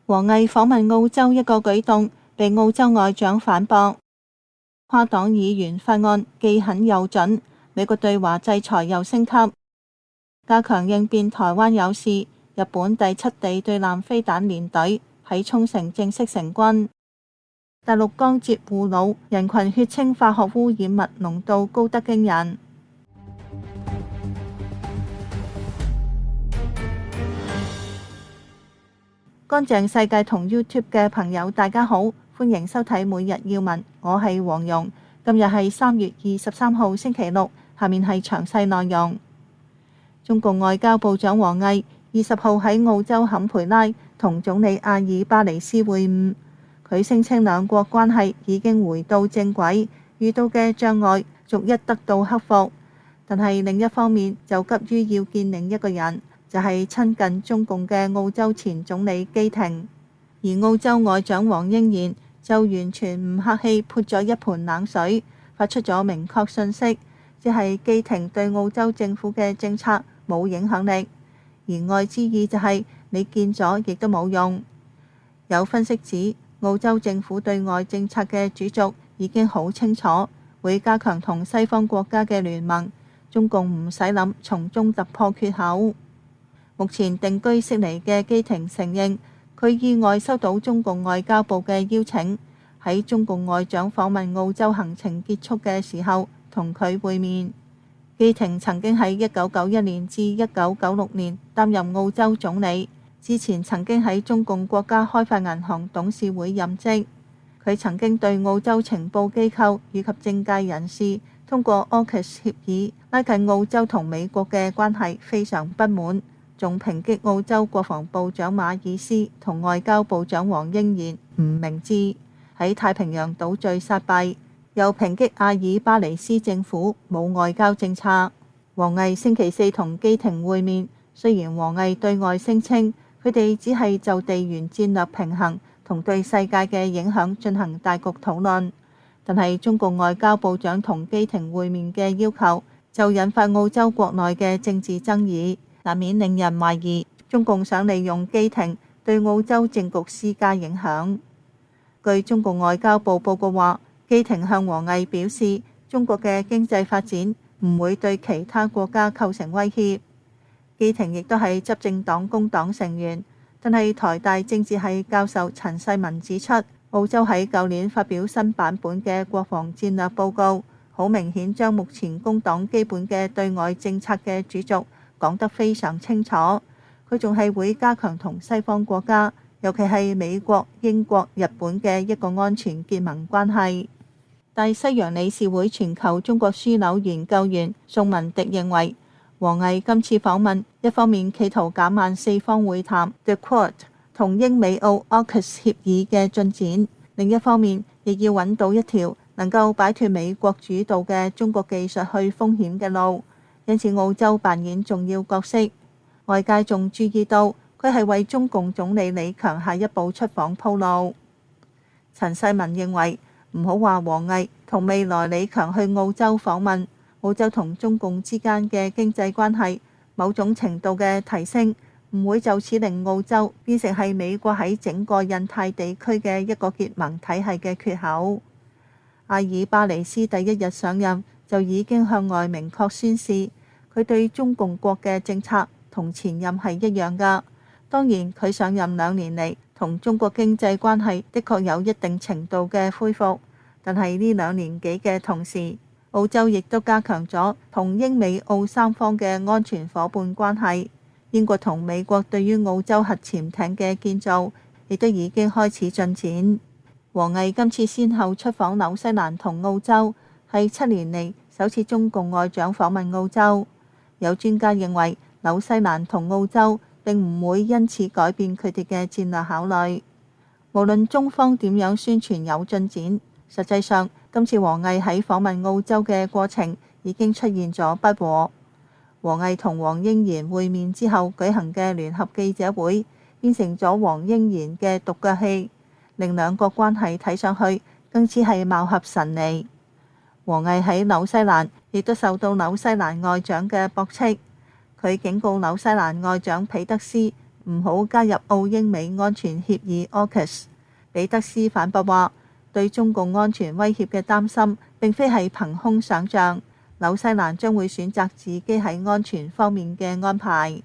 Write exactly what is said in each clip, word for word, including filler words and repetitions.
王毅訪問澳洲一個舉動被澳洲外長反駁，跨黨議員法案既狠又準，美國對華制裁又升級，加強應變台灣有事。日本第七地對艦飛彈連隊喺沖繩正式成軍。大陸江浙滬魯人群血清化學污染物濃度高得驚人。乾淨世界同 YouTube 嘅朋友大家好，歡迎收睇每日要聞，我係黃蓉。今日係三月二十三號星期六，下面係詳細內容。中共外交部長王毅二十號喺澳洲坎培拉同總理阿爾巴尼斯會晤，佢聲稱兩國關係已經回到正軌，遇到嘅障礙逐一得到克服，但係另一方面就急於要見另一個人，就係親近中共嘅澳洲前總理基廷，而澳洲外長黃英賢就完全唔客氣潑咗一盆冷水，發出咗明確訊息，即係基廷對澳洲政府嘅政策冇影響力，言外之意就係你見咗亦都冇用。有分析指，澳洲政府對外政策嘅主軸已經好清楚，會加強同西方國家嘅聯盟，中共唔使諗從中突破缺口。目前定居悉尼嘅基廷承認，佢意外收到中共外交部嘅邀請，喺中共外長訪問澳洲行程結束嘅時候同佢會面。基廷曾經喺一九九一年至一九九六年擔任澳洲總理，之前曾經喺中共國家開發銀行董事會任職。佢曾經對澳洲情報機構以及政界人士通過 AUKUS 協議拉近澳洲同美國嘅關係非常不滿，仲抨擊澳洲國防部長馬爾斯同外交部長黃英賢唔明智，喺太平洋島嶼撒幣，又抨擊阿爾巴尼斯政府冇外交政策。王毅星期四同基廷會面，雖然王毅對外聲稱佢哋只係就地緣戰略平衡同對世界嘅影響進行大局討論，但係中共外交部長同基廷會面嘅要求就引發澳洲國內嘅政治爭議，難免令人懷疑中共想利用基廷對澳洲政局施加影響。據中共外交部報告話，基廷向王毅表示，中國嘅經濟發展唔會對其他國家構成威脅。基廷亦都係執政黨工黨成員，但係台大政治系教授陳世文指出，澳洲喺舊年發表新版本嘅國防戰略報告，好明顯將目前工黨基本嘅對外政策嘅主軸講得非常清楚。佢仲係會加強同西方國家，尤其係美國、英國、日本嘅一個安全結盟關係。大西洋理事會全球中國樞紐研究員宋文迪認為，王毅今次訪問一方面企圖減慢四方會談 The Quad 同英美澳 AUKUS 協議嘅進展，另一方面亦要揾到一條能夠擺脫美國主導嘅中國技術去風險嘅路，因此澳洲扮演重要角色。外界仲注意到佢係為中共總理李強下一步出訪鋪路。陳世文認為，唔好話王毅同未來李強去澳洲訪問，澳洲同中共之間嘅經濟關係某種程度嘅提升，唔會就此令澳洲變成係美國喺整個印太地區嘅一個結盟體系嘅缺口。阿爾巴尼斯第一日上任就已經向外明確宣示，佢對中共國嘅政策同前任係一樣㗎。當然，佢上任兩年嚟同中國經濟關係的確有一定程度嘅恢復，但係呢兩年幾嘅同時，澳洲亦都加強咗同英美澳三方嘅安全夥伴關係。英國同美國對於澳洲核潛艇嘅建造亦都已經開始進展。王毅今次先後出訪紐西蘭同澳洲，係七年嚟首次中共外長訪問澳洲。有專家認為，紐西蘭同澳洲並唔會因此改變佢哋嘅戰略考慮。無論中方點樣宣傳有進展，實際上今次王毅喺訪問澳洲嘅過程已經出現咗不和。王毅同黃英賢會面之後舉行嘅聯合記者會，變成咗黃英賢嘅獨腳戲，令兩國關係睇上去更似係貌合神離。王毅喺紐西蘭亦都受到紐西蘭外長嘅駁斥。佢警告紐西蘭外長彼得斯唔好加入澳英美安全協議 A U K U S。 彼得斯反駁話，對中共安全威脅嘅擔心並非係憑空想像，紐西蘭將會選擇自己喺安全方面嘅安排。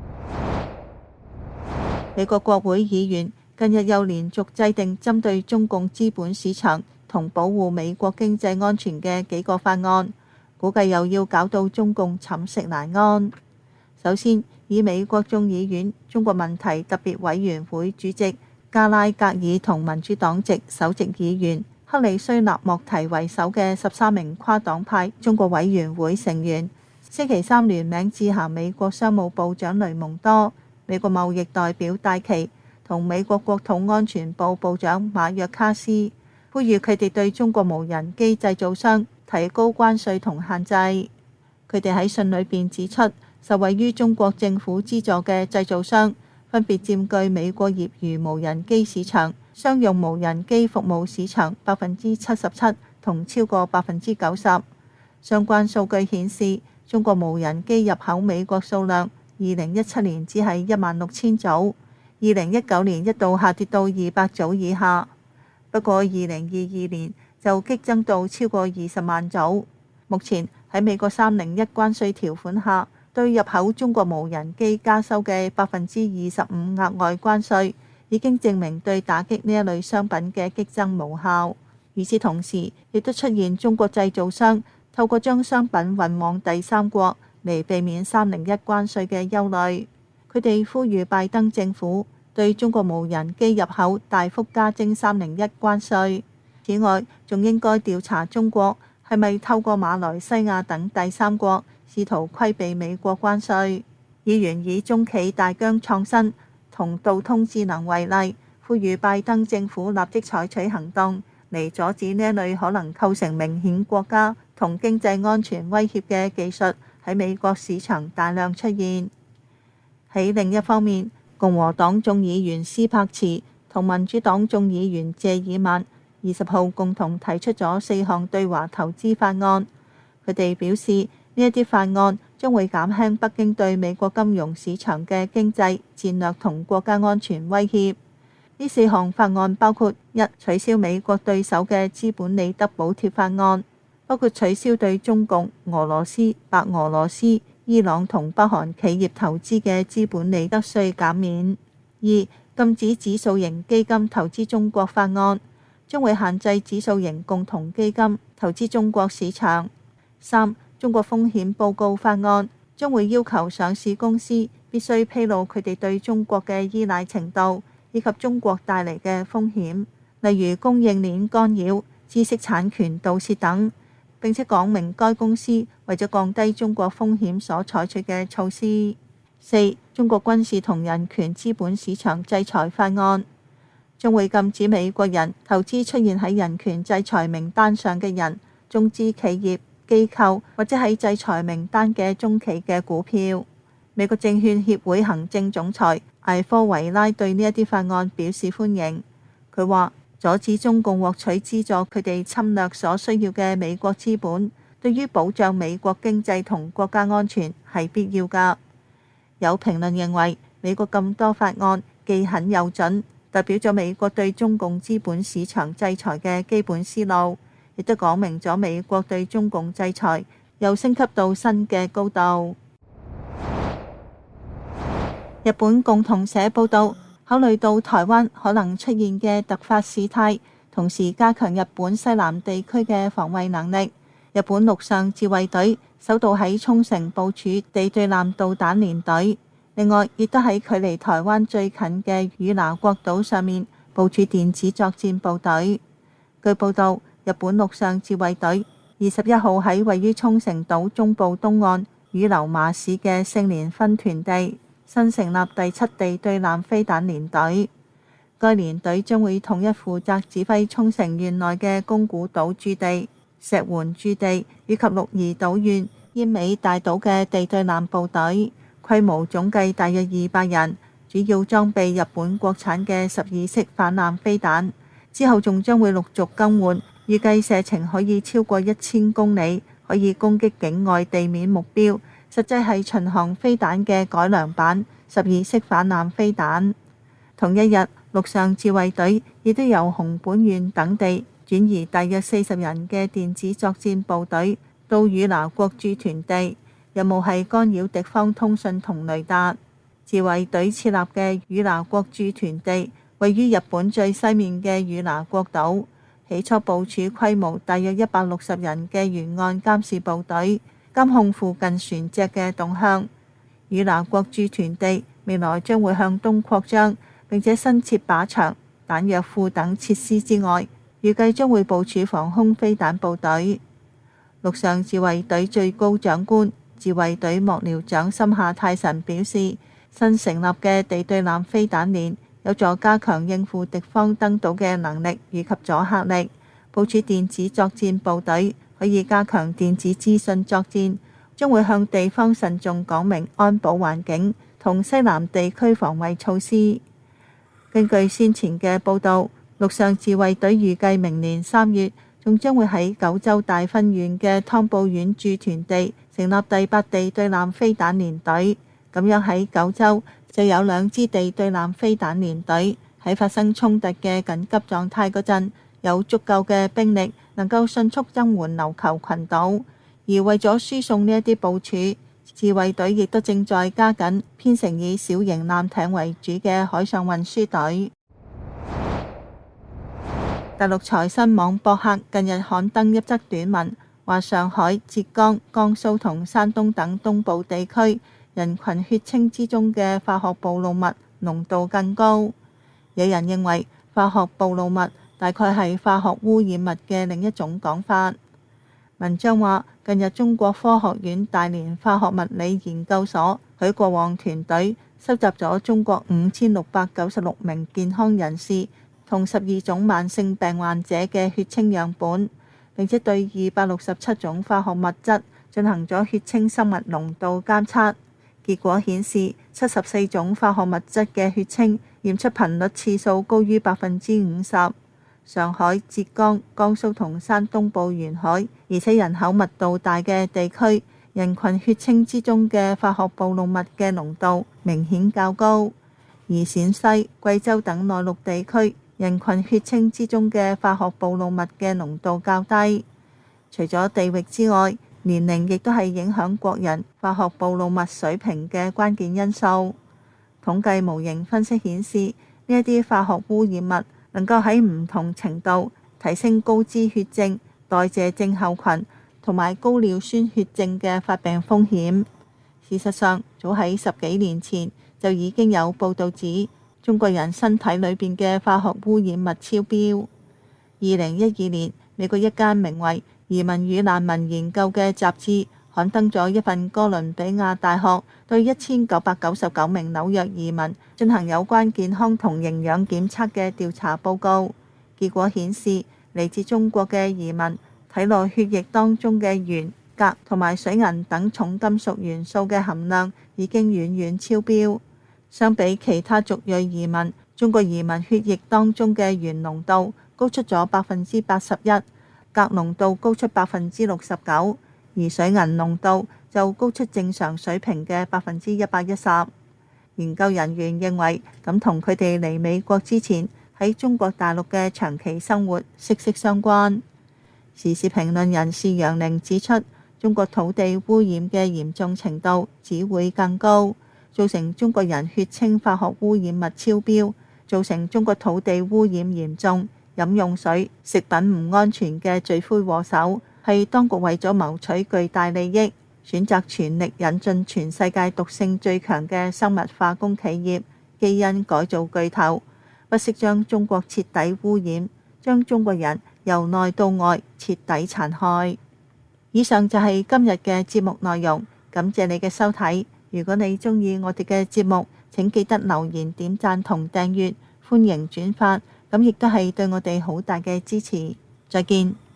美國國會議員近日又連續制定針對中共資本市場同保護美國經濟安全嘅幾個法案，估計又要搞到中共寢食難安。首先，以美國眾議院中國問題特別委員會主席加拉格爾同民主黨籍首席議員克里須納莫提為首嘅十三名跨黨派中國委員會成員，星期三聯名致函美國商務部長雷蒙多、美國貿易代表戴琪同美國國土安全部部長馬約卡斯，呼籲佢哋對中國無人機製造商提高關稅同限制。佢哋喺信裏邊指出，受惠於中國政府資助嘅製造商分別佔據美國業餘無人機市場、商用無人機服務市場百分之七十七同超過百分之九十。相關數據顯示，中國無人機入口美國數量二零一七年只係一萬六千組，二零一九年一度下跌到二百組以下。不過二零二二年就激增到超過二十萬組。目前喺美國三零一關稅條款下，對入口中國無人機加收嘅百分之二十五額外關稅，已經證明對打擊呢一類商品嘅激增無效。與此同時，亦都出現中國製造商透過將商品運往第三國嚟避免三零一關稅嘅憂慮。佢哋呼籲拜登政府對中國無人機入口大幅加徵三零一關稅。此外，仲應該調查中國係咪透過馬來西亞等第三國試圖規避美國關稅。議員以中企大疆創新同道通智能為例，呼籲拜登政府立即採取行動嚟阻止呢一類可能構成明顯國家同經濟安全威脅嘅技術喺美國市場大量出現。喺另一方面，共和黨眾議員斯柏茨同民主黨眾議員謝爾曼二十號共同提出咗四項對華投資法案。佢哋表示，呢一啲法案將會減輕北京對美國金融市場嘅經濟戰略同國家安全威脅。呢四項法案包括：一、取消美國對手嘅資本利得補貼法案，包括取消對中共、俄羅斯、白俄羅斯、伊朗同北韓企業投資嘅資本利得稅減免；二、禁止指數型基金投資中國法案，將會限制指數型共同基金投資中國市場；三、中國風險報告法案，將會要求上市公司必須披露佢哋對中國嘅依賴程度，以及中國帶嚟嘅風險，例如供應鏈干擾、知識產權盜竊等，並且講明該公司為咗降低中國風險所採取嘅措施。四、中國軍事同人權資本市場制裁法案，將會禁止美國人投資出現喺人權制裁名單上嘅人、中資企業、機構或者喺制裁名單嘅中企嘅股票。美國證券協會行政總裁艾科維拉對呢一啲法案表示歡迎。佢話：阻止中共獲取資助佢哋侵略所需要嘅美國資本，對於保障美國經濟同國家安全係必要㗎。有評論認為，美國咁多法案既狠又準，代表咗美國對中共資本市場制裁嘅基本思路，亦都講明咗美國對中共制裁又升級到新嘅高度。日本共同社報導，考慮到台灣可能出現嘅突發事態，同時加強日本西南地區嘅防衛能力。日本陸上自衛隊首度喺沖繩部署地對艦導彈連隊，另外亦都喺距離台灣最近嘅與那國島上面部署電子作戰部隊。據報導，日本陸上自衛隊二十一號喺位於沖繩島中部東岸與留馬市嘅勝連分屯地新成立第七地對艦飛彈連隊，該連隊將會統一負責指揮沖繩縣內嘅宮古島駐地、石垣駐地以及鹿兒島縣奄美大島嘅地對艦部隊，規模總計大約二百人，主要裝備日本國產嘅十二式反艦飛彈，之後仲將會陸續更換，預計射程可以超過一千公里，可以攻擊境外地面目標。實際係巡航飛彈嘅改良版， 十二式反艦飛彈。同一日，陸上自衛隊亦都由熊本縣等地轉移大約四十人嘅電子作戰部隊到與那國駐屯地，任務係干擾敵方通訊同雷達。自衛隊設立嘅與那國駐屯地位於日本最西面嘅與那國島，起初部署規模大約一百六十人嘅沿岸監視部隊，監控附近船隻嘅動向。與那國駐屯地未來將會向東擴張，並且新設靶場、彈藥庫等設施之外，預計將會部署防空飛彈部隊。陸上自衛隊最高長官、自衛隊幕僚長森下泰臣表示，新成立嘅地對艦飛彈連有助加強應付敵方登島嘅能力以及阻嚇力。部署電子作戰部隊可以加強電子資訊作戰，將會向地方慎重講明安保環境同西南地區防衛措施。根據先前嘅報導，陸上自衛隊預計明年三月仲將會喺九州大分縣嘅湯布縣駐屯地成立第八地對艦飛彈連隊，咁樣喺九州就有兩支地對艦飛彈連隊，喺發生衝突嘅緊急狀態嗰陣，有足夠嘅兵力能夠迅速增援琉球群島。而為咗輸送呢一啲部署，自衛隊亦都正在加緊編成以小型艦艇為主嘅海上運輸隊。大陸財新網博客近日刊登一則短文，話上海、浙江、江蘇同山東等東部地區人群血清之中嘅化學暴露物濃度更高。有人認為化學暴露物大概係化學污染物嘅另一種講法。文章話，近日中國科學院大連化學物理研究所許國旺團隊收集咗中國五千六百九十六名健康人士同十二種慢性病患者嘅血清樣本，並且對二百六十七種化學物質進行咗血清生物濃度監測。結果顯示，七十四種化學物質嘅血清驗出頻率次數高於百分之五十。上海、浙江、江蘇同山東部沿海，而且人口密度大嘅地區，人群血清之中嘅化學暴露物嘅濃度明顯較高；而陝西、貴州等內陸地區，人群血清之中嘅化學暴露物嘅濃度較低。除咗地域之外，年齡亦都係影響國人化學暴露物水平嘅關鍵因素。統計模型分析顯示，呢一啲化學污染物能夠喺唔同程度提升高脂血症、代謝症候群同埋高尿酸血症嘅發病風險。事實上，早喺十幾年前就已經有報導指，中國人身體裏邊嘅化學污染物超標。二零一二年，美國一間名為《移民與難民研究》嘅雜誌刊登咗一份哥倫比亞大學對一千九百九十九名紐約移民進行有關健康同營養檢測嘅調查報告。結果顯示，嚟自中國嘅移民體內血液當中嘅鉛、鎘同埋水銀等重金屬元素嘅含量已經遠遠超標。相比其他族裔移民，中國移民血液當中嘅鉛濃度高出咗百分之八十一，鎘濃度高出百分之六十九，而水銀濃度就高出正常水平嘅百分之一百一十。研究人員認為，咁同佢哋嚟美國之前喺中國大陸嘅長期生活息息相關。時事評論人士楊寧指出，中國土地污染嘅嚴重程度只會更高，造成中國人血清化學污染物超標，造成中國土地污染嚴重，飲用水、食品唔安全嘅罪魁禍首係當局為咗謀取巨大利益，選擇全力引進全世界毒性最強嘅生物化工企業、基因改造巨頭，不惜將中國徹底污染，將中國人由內到外徹底殘害。以上就係今日嘅節目內容，感謝你嘅收睇。如果你鍾意我哋嘅節目，請記得留言、點讚同訂閱，歡迎轉發，咁亦都係對我哋好大嘅支持。再見。